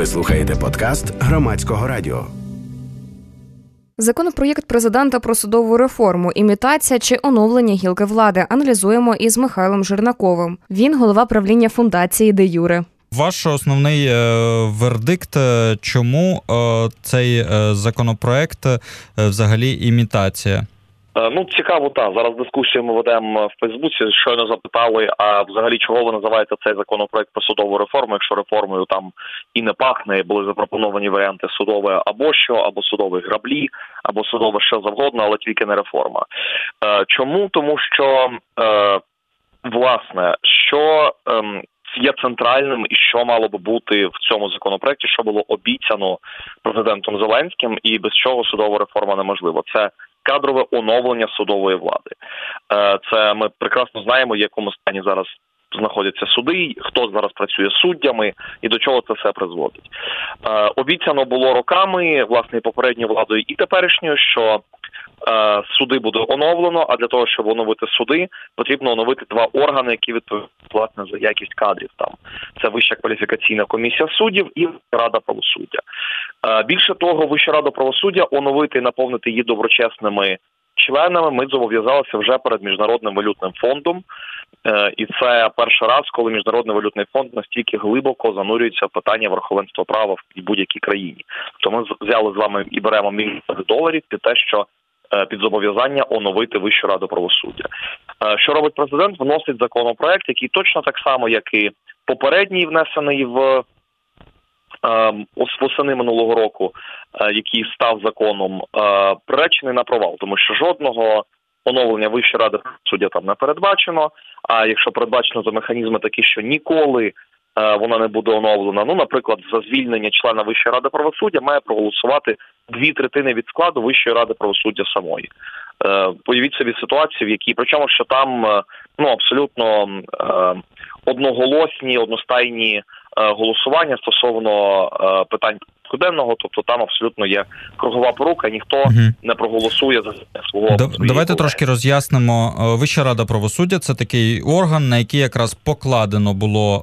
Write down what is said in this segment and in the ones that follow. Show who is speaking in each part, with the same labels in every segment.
Speaker 1: Ви слухаєте подкаст Громадського радіо.
Speaker 2: Законопроєкт президента про судову реформу, імітація чи оновлення гілки влади аналізуємо із Михайлом Жернаковим. Він голова правління фундації «Де Юре».
Speaker 3: Ваш основний вердикт, чому цей законопроект взагалі імітація?
Speaker 4: Цікаво, Зараз дискусію ми ведемо в Фейсбуці. Щойно запитали, а взагалі чого ви називаєте цей законопроект про судову реформу, якщо реформою там і не пахне, були запропоновані варіанти судове або що, або судові граблі, або судове що завгодно, але тільки не реформа. Чому? Тому що, власне, що є центральним і що мало би бути в цьому законопроекті, що було обіцяно президентом Зеленським і без чого судова реформа неможлива. Це кадрове оновлення судової влади. Це ми прекрасно знаємо, в якому стані зараз знаходяться суди, хто зараз працює суддями і до чого це все призводить. Обіцяно було роками, власне, і попередньою владою, і теперішньою, що суди буде оновлено, а для того, щоб оновити суди, потрібно оновити два органи, які відповідають, власне, за якість кадрів. Це Вища кваліфікаційна комісія суддів і Рада правосуддя. Більше того, Вища рада правосуддя оновити і наповнити її доброчесними членами ми зобов'язалися вже перед Міжнародним валютним фондом. І це перший раз, коли Міжнародний валютний фонд настільки глибоко занурюється в питання верховенства права в будь-якій країні. То ми взяли з вами і беремо мільярди доларів під те, що під зобов'язання оновити Вищу раду правосуддя. Що робить президент? Вносить законопроект, який точно так само, як і попередній, внесений восени минулого року, який став законом, приречений на провал, тому що жодного оновлення Вищої ради правосуддя там не передбачено, а якщо передбачено, то механізми такі, що ніколи вона не буде оновлена. Наприклад, за звільнення члена Вищої ради правосуддя має проголосувати 2/3 від складу Вищої ради правосуддя самої. Уявіть собі ситуацію, в якій, причому, що там абсолютно одноголосні, одностайні голосування стосовно питань денного, тобто там абсолютно є кругова порука, ніхто не проголосує за свого.
Speaker 3: Давайте трошки роз'яснимо. Вища рада правосуддя – це такий орган, на який якраз покладено було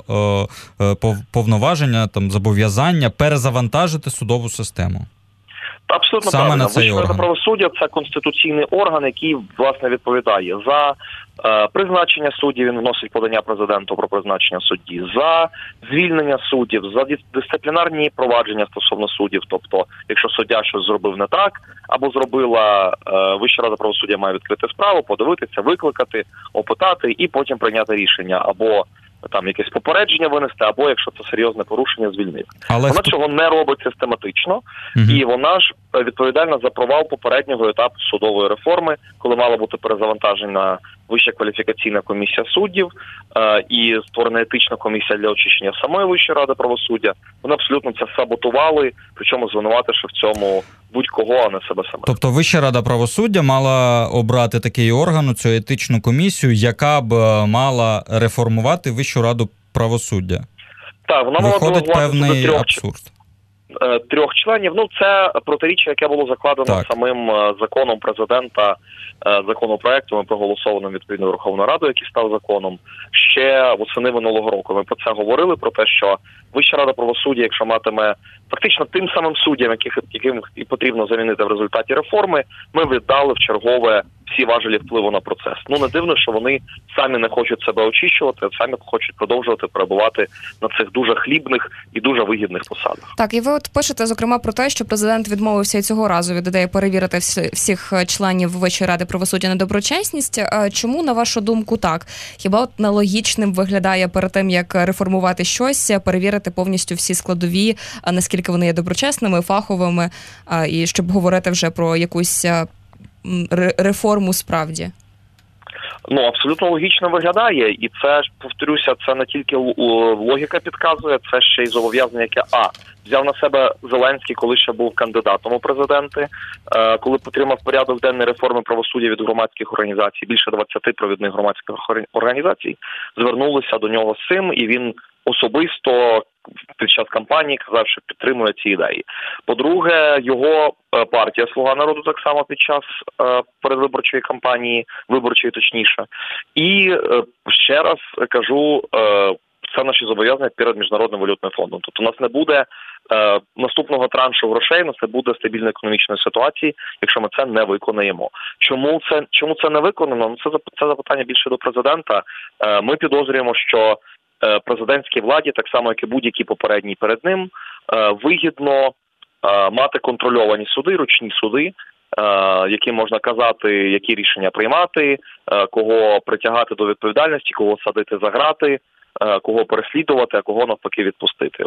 Speaker 3: повноваження, зобов'язання перезавантажити судову систему.
Speaker 4: Абсолютно
Speaker 3: саме
Speaker 4: правильно.
Speaker 3: Вища рада
Speaker 4: правосуддя – це конституційний орган, який, власне, відповідає за призначення суддів, він вносить подання президенту про призначення судді, за звільнення суддів, за дисциплінарні провадження стосовно суддів. Тобто, якщо суддя щось зробив не так, або зробила, Вища рада правосуддя має відкрити справу, подивитися, викликати, опитати і потім прийняти рішення, або там якесь попередження винести, або, якщо це серйозне порушення, звільнити. Вона цього не робить систематично, і вона ж відповідальна за провал попереднього етапу судової реформи, коли мала бути перезавантажена Вища кваліфікаційна комісія суддів і створена етична комісія для очищення самої Вищої ради правосуддя. Вони абсолютно це саботували, причому звинувативши в цьому будь-кого, а не себе саме.
Speaker 3: Тобто Вища рада правосуддя мала обрати такий орган, цю етичну комісію, яка б мала реформувати Вищу раду правосуддя.
Speaker 4: Так, вона
Speaker 3: виходить
Speaker 4: мала
Speaker 3: певний абсурд.
Speaker 4: 3 членів. Це протиріччя, яке було закладено самим законом президента, законопроектом, проголосованим відповідно Верховною Радою, який став законом, ще восени минулого року. Ми про це говорили, про те, що Вища рада правосуддя, якщо матиме фактично тим самим суддям, яким і потрібно замінити в результаті реформи, ми віддали в чергове всі важелі впливу на процес. Не дивно, що вони самі не хочуть себе очищувати, самі хочуть продовжувати перебувати на цих дуже хлібних і дуже вигідних посадах.
Speaker 2: Так, і ви пишете, зокрема, про те, що президент відмовився і цього разу від ідеї перевірити всіх членів Вищої ради правосуддя на доброчесність. Чому, на вашу думку, так? Хіба нелогічним виглядає перед тим, як реформувати щось, перевірити повністю всі складові, наскільки вони є доброчесними, фаховими, і щоб говорити вже про якусь реформу справді?
Speaker 4: Абсолютно логічно виглядає, і це, повторюся, це не тільки логіка підказує, це ще й зобов'язання, яке взяв на себе Зеленський, коли ще був кандидатом у президенти, коли підтримав порядок денний реформи правосуддя від громадських організацій, більше 20 провідних громадських організацій звернулися до нього з цим, і він особисто під час кампанії казав, що підтримує ці ідеї. По-друге, його партія «Слуга народу» так само під час передвиборчої кампанії, виборчої точніше. І ще раз кажу, це наші зобов'язання перед Міжнародним валютним фондом. Тобто у нас не буде наступного траншу грошей, у нас не буде стабільної економічної ситуації, якщо ми це не виконаємо. Чому це не виконано? Ну, це запитання більше до президента. Ми підозрюємо, що президентській владі, так само як і будь-якій попередній перед ним, вигідно мати контрольовані суди, ручні суди, яким можна казати, які рішення приймати, кого притягати до відповідальності, кого садити за грати, кого переслідувати, а кого навпаки відпустити.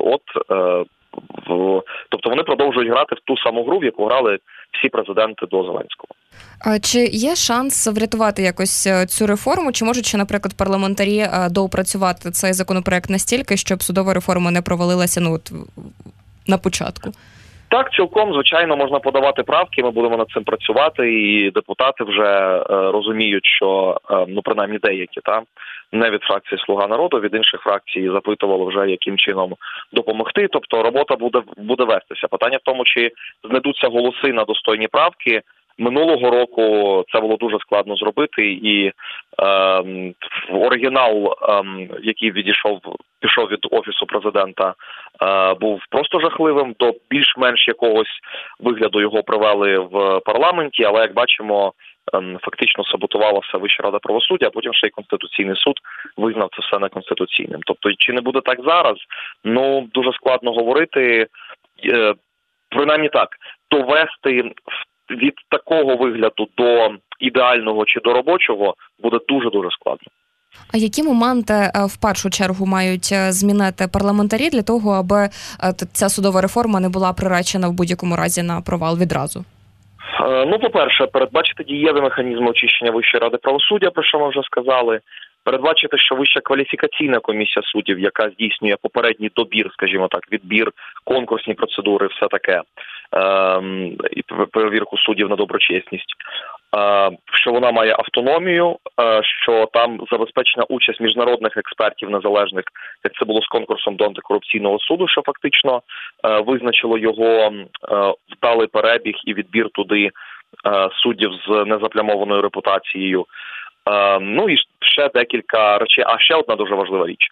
Speaker 4: Тобто вони продовжують грати в ту саму гру, в яку грали всі президенти до Зеленського.
Speaker 2: Чи є шанс врятувати якось цю реформу? Чи можуть ще, наприклад, парламентарі доопрацювати цей законопроект настільки, щоб судова реформа не провалилася на початку?
Speaker 4: Так, цілком, звичайно, можна подавати правки, ми будемо над цим працювати, і депутати вже розуміють, що, принаймні деякі, не від фракції «Слуга народу», від інших фракцій запитували вже, яким чином допомогти, тобто робота буде вестися. Питання в тому, чи знайдуться голоси на достойні правки. Минулого року це було дуже складно зробити, і оригінал, який пішов від Офісу президента, був просто жахливим. До більш-менш якогось вигляду його привели в парламенті, але, як бачимо, фактично саботувалася Вища рада правосуддя, а потім ще й Конституційний суд визнав це все неконституційним. Тобто, чи не буде так зараз? Дуже складно говорити. Принаймні так, довести від такого вигляду до ідеального чи до робочого буде дуже-дуже складно.
Speaker 2: А які моменти в першу чергу мають змінити парламентарі для того, аби ця судова реформа не була приречена в будь-якому разі на провал відразу?
Speaker 4: По-перше, передбачити дієві механізми очищення Вищої ради правосуддя, про що ми вже сказали. Передбачити, що Вища кваліфікаційна комісія суддів, яка здійснює попередній добір, скажімо так, відбір, конкурсні процедури, все таке, і перевірку суддів на доброчесність, що вона має автономію, що там забезпечена участь міжнародних експертів незалежних, як це було з конкурсом до антикорупційного суду, що фактично визначило його вдалий перебіг і відбір туди суддів з незаплямованою репутацією. І ще декілька речей. А ще одна дуже важлива річ.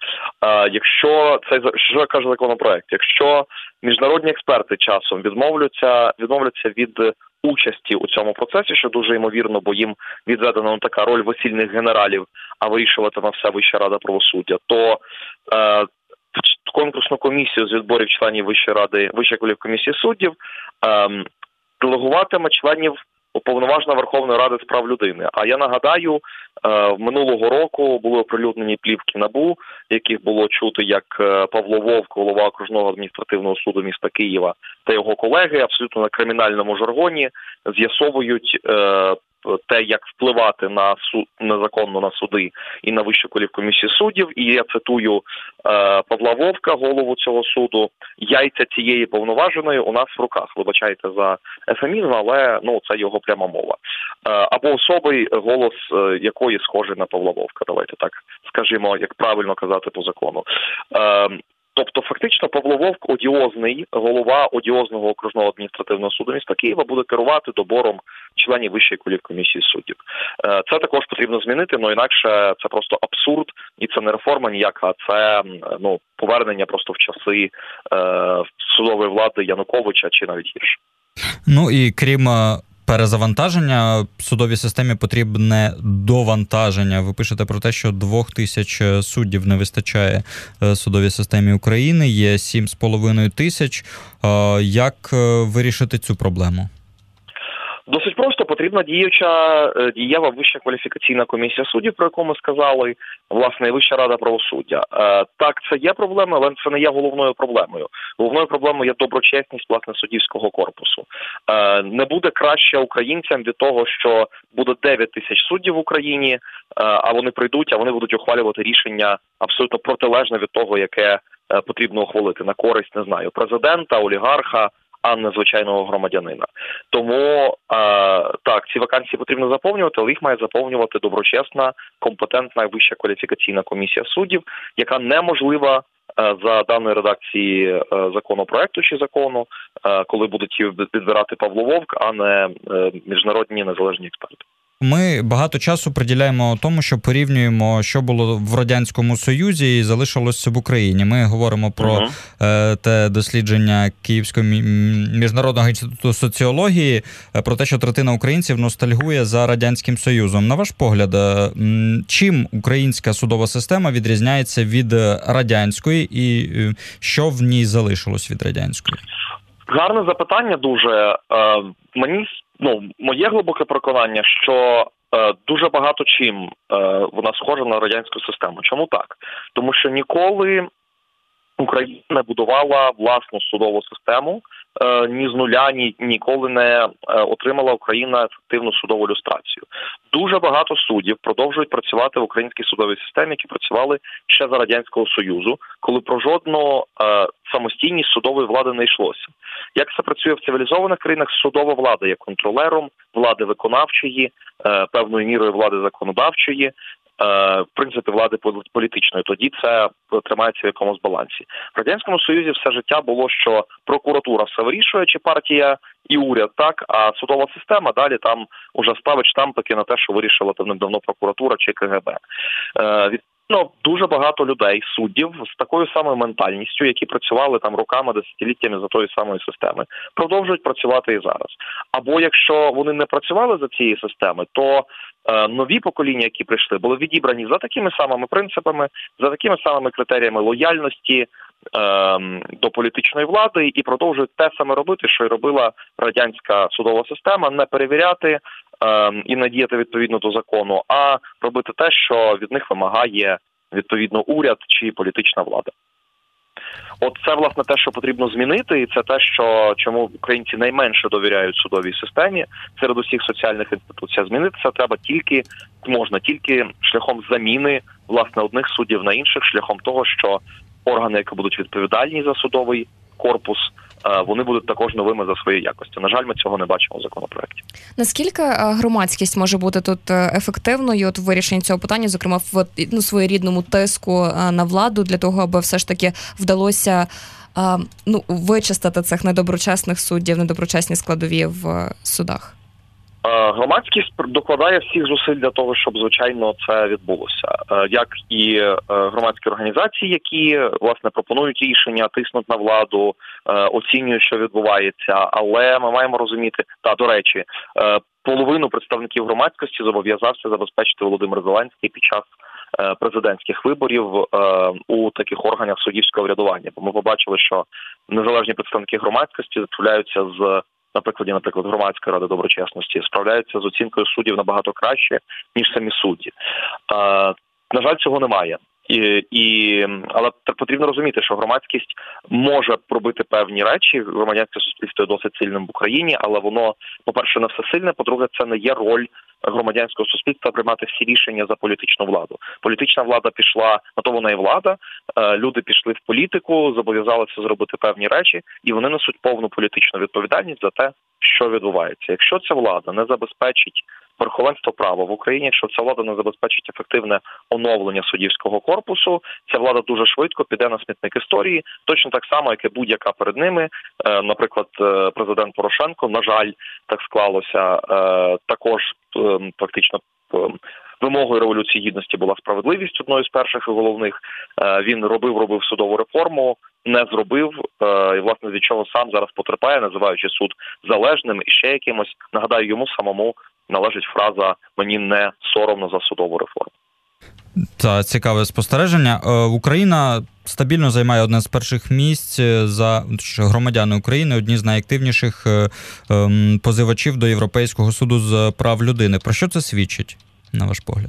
Speaker 4: Що каже законопроект? Якщо міжнародні експерти часом відмовляться від участі у цьому процесі, що дуже ймовірно, бо їм відведена така роль весільних генералів, а вирішувати на все Вища рада правосуддя, то конкурсну комісію з відборів членів Вищої кваліфкомісії суддів делегуватиме членів Уповноважена Верховної Ради з прав людини. А я нагадаю, минулого року були оприлюднені плівки НАБУ, яких було чути, як Павло Вовк, голова окружного адміністративного суду міста Києва, та його колеги абсолютно на кримінальному жаргоні з'ясовують те, як впливати незаконно на суди і на Вищу кваліфкомісію суддів. І я цитую Павла Вовка, голову цього суду: «Яйця цієї повноваженої у нас в руках». Вибачайте за ефемізм, але це його пряма мова. Або особи, голос якої схожий на Павла Вовка. Давайте так скажімо, як правильно казати по закону. Тобто, фактично, Павло Вовк, одіозний, голова одіозного окружного адміністративного суду міста Києва, буде керувати добором членів Вищої кваліфкомісії суддів. Це також потрібно змінити, інакше це просто абсурд, і це не реформа ніяка, а це повернення просто в часи судової влади Януковича чи навіть гірше.
Speaker 3: І крім перезавантаження, судовій системі потрібне довантаження. Ви пишете про те, що 2000 суддів не вистачає судовій системі України, є 7500. Як вирішити цю проблему?
Speaker 4: Досить просто. Потрібна дієва Вища кваліфікаційна комісія суддів, про яку ми сказали, власне, і Вища рада правосуддя. Так, це є проблема, але це не є головною проблемою. Головною проблемою є доброчесність, власне, суддівського корпусу. Не буде краще українцям від того, що буде 9000 суддів в Україні, а вони прийдуть, а вони будуть ухвалювати рішення абсолютно протилежне від того, яке потрібно ухвалити на користь, не знаю, президента, олігарха, а не звичайного громадянина. Тому, так, ці вакансії потрібно заповнювати, але їх має заповнювати доброчесна, компетентна Вища кваліфікаційна комісія суддів, яка неможлива за даної редакції законопроекту чи закону, коли будуть її відбирати Павло Вовк, а не міжнародні незалежні експерти.
Speaker 3: Ми багато часу приділяємо тому, що порівнюємо, що було в Радянському Союзі і залишилося в Україні. Ми говоримо про те дослідження Київського міжнародного інституту соціології, про те, що третина українців ностальгує за Радянським Союзом. На ваш погляд, чим українська судова система відрізняється від радянської і що в ній залишилось від радянської?
Speaker 4: Гарне запитання дуже. Моє глибоке переконання, що дуже багато чим вона схожа на радянську систему. Чому так? Тому що ніколи Україна не будувала власну судову систему, ні з нуля, ніколи не отримала Україна ефективну судову люстрацію. Дуже багато суддів продовжують працювати в українській судовій системі, які працювали ще за Радянського Союзу, коли про жодну самостійність судової влади не йшлося. Як це працює в цивілізованих країнах? Судова влада є контролером влади виконавчої, певною мірою влади законодавчої, в принципі, влади політичної. Тоді це тримається в якомусь балансі. В Радянському Союзі все життя було, що прокуратура все вирішує, чи партія і уряд, так, а судова система далі там уже ставить штампики на те, що вирішила давно прокуратура чи КГБ. Дуже багато людей, суддів з такою самою ментальністю, які працювали там роками, десятиліттями за тої самої системи, продовжують працювати і зараз. Або якщо вони не працювали за цієї системи, то нові покоління, які прийшли, були відібрані за такими самими принципами, за такими самими критеріями лояльності до політичної влади і продовжують те саме робити, що й робила радянська судова система, не перевіряти і не діяти відповідно до закону, а робити те, що від них вимагає відповідно уряд чи політична влада. От це, власне, те, що потрібно змінити, і це те, чому українці найменше довіряють судовій системі серед усіх соціальних інституцій. Змінити це треба можна тільки шляхом заміни, власне, одних суддів на інших, шляхом того, що органи, які будуть відповідальні за судовий корпус, вони будуть також новими за своєю якостю. На жаль, ми цього не бачимо в законопроекті.
Speaker 2: Наскільки громадськість може бути тут ефективною в вирішенні цього питання, зокрема в своєрідному тиску на владу, для того, аби все ж таки вдалося вичистити цих недоброчесних суддів, недоброчесні складові в судах?
Speaker 4: Громадськість докладає всіх зусиль для того, щоб, звичайно, це відбулося. Як і громадські організації, які, власне, пропонують рішення, тиснуть на владу, оцінюють, що відбувається. Але ми маємо розуміти, до речі, половину представників громадськості зобов'язався забезпечити Володимир Зеленський під час президентських виборів у таких органах суддівського врядування. Бо ми побачили, що незалежні представники громадськості справляються наприклад, Громадської ради доброчесності, справляються з оцінкою суддів набагато краще, ніж самі судді. На жаль, цього немає. Але потрібно розуміти, що громадськість може пробити певні речі, громадянське суспільство є досить сильним в Україні, але воно, по-перше, не всесильне, по-друге, це не є роль громадянського суспільства приймати всі рішення за політичну владу. Політична влада пішла, на то вона і влада, люди пішли в політику, зобов'язалися зробити певні речі, і вони несуть повну політичну відповідальність за те, що відбувається. Якщо ця влада не забезпечить верховенство права в Україні, якщо ця влада не забезпечить ефективне оновлення суддівського корпусу, ця влада дуже швидко піде на смітник історії, точно так само, як і будь-яка перед ними. Наприклад, президент Порошенко, на жаль, так склалося, також фактично вимогою Революції Гідності була справедливість, одною з перших і головних. Він робив судову реформу, не зробив, і, власне, від чого сам зараз потерпає, називаючи суд залежним і ще якимось. Нагадаю, йому самому належить фраза «мені не соромно за судову реформу».
Speaker 3: Та цікаве спостереження. Україна стабільно займає одне з перших місць за громадяни України, одні з найактивніших позивачів до Європейського суду з прав людини. Про що це свідчить, на ваш погляд?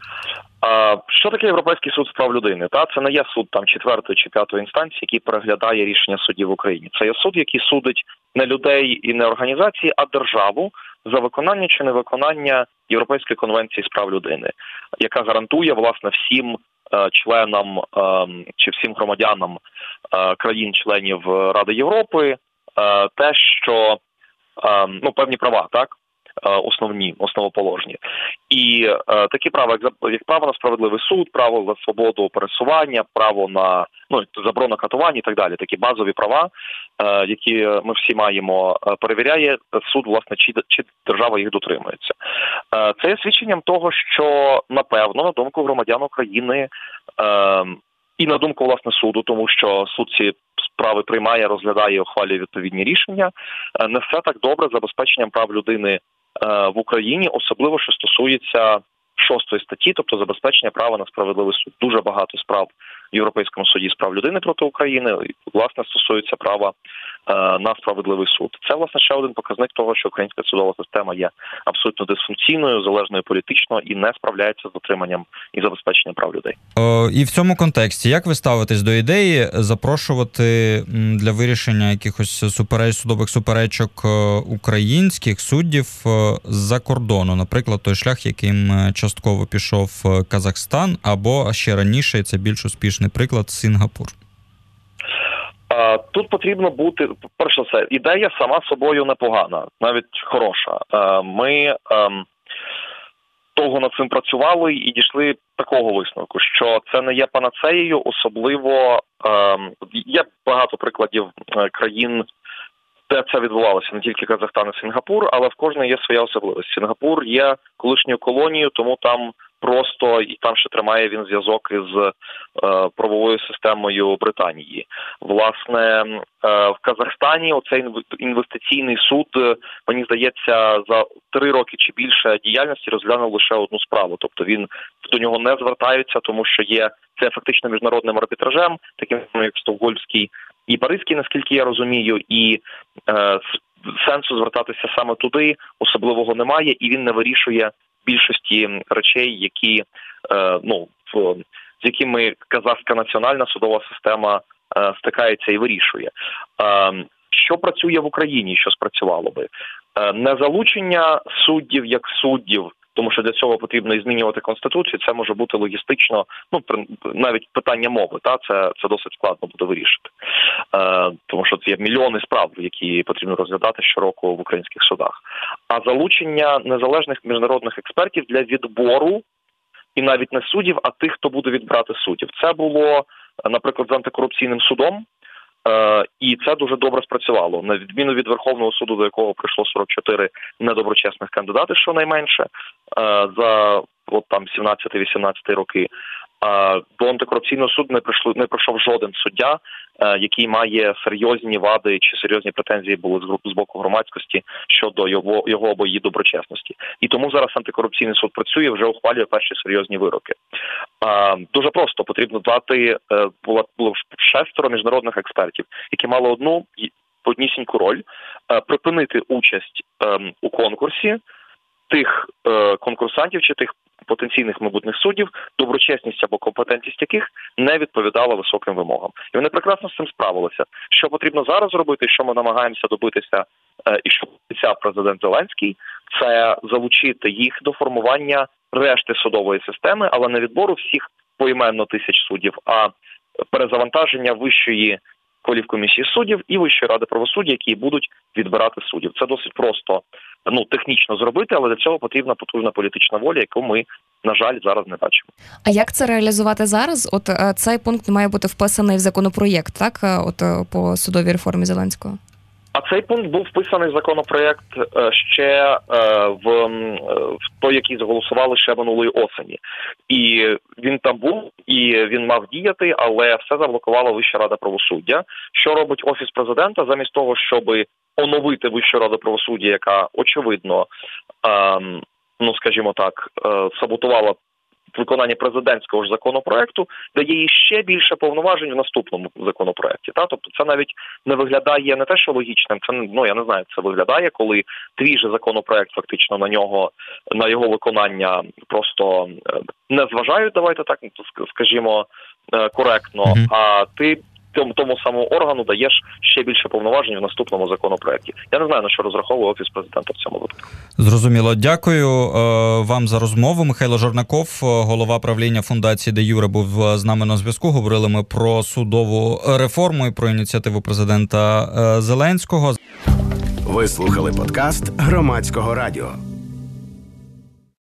Speaker 4: Що таке Європейський суд з прав людини? Це не є суд 4-ї чи 5-ї інстанції, який переглядає рішення суддів в Україні. Це є суд, який судить не людей і не організації, а державу за виконання чи невиконання Європейської конвенції з прав людини, яка гарантує, власне, всім членам чи всім громадянам країн-членів Ради Європи те, що певні права, так? основоположні. І такі права, як право на справедливий суд, право на свободу пересування, право на заборона катувань і так далі, такі базові права, які ми всі маємо, перевіряє суд, власне, чи держава їх дотримується. Це є свідченням того, що, напевно, на думку громадян України і на думку, власне, суду, тому що суд ці справи приймає, розглядає і ухвалює відповідні рішення, не все так добре з забезпеченням прав людини в Україні, особливо, що стосується 6 статті, тобто забезпечення права на справедливий суд. Дуже багато справ в Європейському суді з прав людини проти України, власне, стосується права на справедливий суд. Це, власне, ще один показник того, що українська судова система є абсолютно дисфункційною, залежною політично і не справляється з дотриманням і забезпеченням прав людей.
Speaker 3: І в цьому контексті, як ви ставитесь до ідеї запрошувати для вирішення якихось судових суперечок українських суддів з-за кордону? Наприклад, той шлях, яким частково пішов Казахстан, або ще раніше, це більш успішний приклад, Сінгапур.
Speaker 4: Тут потрібно бути, перш за все, ідея сама собою непогана, навіть хороша. Ми довго над цим працювали і дійшли такого висновку, що це не є панацеєю, особливо є багато прикладів країн, де це відбувалося, не тільки Казахстан і Сінгапур, але в кожної є своя особливість. Сінгапур є колишньою колонією, тому там просто, і там ще тримає він зв'язок із правовою системою Британії. Власне, в Казахстані оцей інвестиційний суд, мені здається, за 3 роки чи більше діяльності розглянув лише одну справу. Тобто він до нього не звертаються, тому що це фактично міжнародним арбітражем, таким як Стокгольмський і Паризький, наскільки я розумію, і сенсу звертатися саме туди особливого немає, і він не вирішує більшості речей, які, з якими казахська національна судова система стикається і вирішує. Що працює в Україні, що спрацювало би? Незалучення суддів як суддів, тому що для цього потрібно і змінювати Конституцію, це може бути логістично, навіть питання мови, це досить складно буде вирішити. Тому що це є мільйони справ, які потрібно розглядати щороку в українських судах. А залучення незалежних міжнародних експертів для відбору, і навіть не суддів, а тих, хто буде відбирати суддів. Це було, наприклад, з антикорупційним судом, і це дуже добре спрацювало. На відміну від Верховного суду, до якого прийшло 44 недоброчесних кандидати, щонайменше, за 17-18 роки, до антикорупційного суду не прийшов жоден суддя, який має серйозні вади чи серйозні претензії були з боку громадськості щодо його або її доброчесності. І тому зараз антикорупційний суд працює, вже ухвалює перші серйозні вироки. Дуже просто потрібно дати, було 6 міжнародних експертів, які мали однісіньку роль, припинити участь у конкурсі тих конкурсантів чи тих потенційних майбутніх суддів, доброчесність або компетентність яких не відповідала високим вимогам. І вони прекрасно з цим справилися. Що потрібно зараз робити, що ми намагаємося добитися, і що обіцяв президент Зеленський, це залучити їх до формування решти судової системи, але не відбору всіх поіменно 1000 суддів, а перезавантаження Вищої кваліфкомісії суддів і Вищої ради правосуддя, які будуть відбирати суддів. Це досить просто, технічно зробити, але для цього потрібна потужна політична воля, яку ми, на жаль, зараз не бачимо.
Speaker 2: А як це реалізувати зараз? Цей пункт має бути вписаний в законопроєкт, так? По судовій реформі Зеленського.
Speaker 4: А цей пункт був вписаний в законопроєкт ще в той, який заголосували ще минулої осені. І він там був, і він мав діяти, але все заблокувала Вища рада правосуддя. Що робить Офіс президента? Замість того, щоб оновити Вищу раду правосуддя, яка, очевидно, саботувала виконання президентського ж законопроекту, дає їй ще більше повноважень в наступному законопроекті. Тобто це навіть не виглядає не те, що логічним, це, я не знаю, це виглядає, коли твій же законопроект фактично на його виконання просто не зважають, давайте так скажімо, коректно, а ти тому самому органу даєш ще більше повноважень в наступному законопроекті. Я не знаю, на що розраховує Офіс президента в цьому випадку.
Speaker 3: Зрозуміло. Дякую вам за розмову. Михайло Жорнаков, голова правління фундації «Де Юре», був з нами на зв'язку. Говорили ми про судову реформу і про ініціативу президента Зеленського.
Speaker 1: Ви слухали подкаст Громадського радіо.